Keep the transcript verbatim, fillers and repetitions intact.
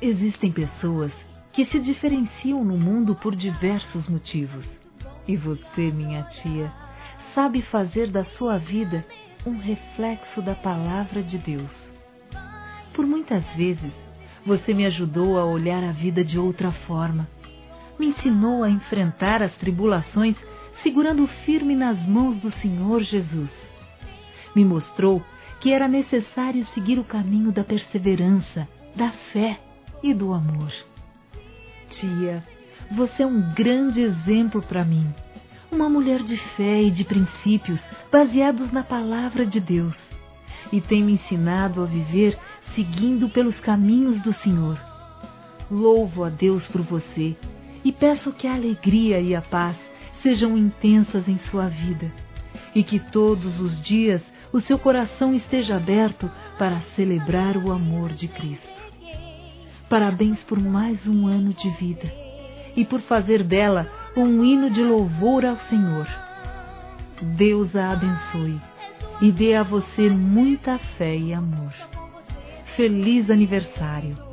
Existem pessoas que se diferenciam no mundo por diversos motivos. E você, minha tia, sabe fazer da sua vida um reflexo da palavra de Deus. Por muitas vezes, você me ajudou a olhar a vida de outra forma. Me ensinou a enfrentar as tribulações segurando firme nas mãos do Senhor Jesus. Me mostrou que era necessário seguir o caminho da perseverança, da fé e do amor. Tia, você é um grande exemplo para mim. Uma mulher de fé e de princípios baseados na palavra de Deus. E tem me ensinado a viver seguindo pelos caminhos do Senhor. Louvo a Deus por você e peço que a alegria e a paz sejam intensas em sua vida e que todos os dias o seu coração esteja aberto para celebrar o amor de Cristo. Parabéns por mais um ano de vida e por fazer dela um hino de louvor ao Senhor. Deus a abençoe e dê a você muita fé e amor. Feliz aniversário!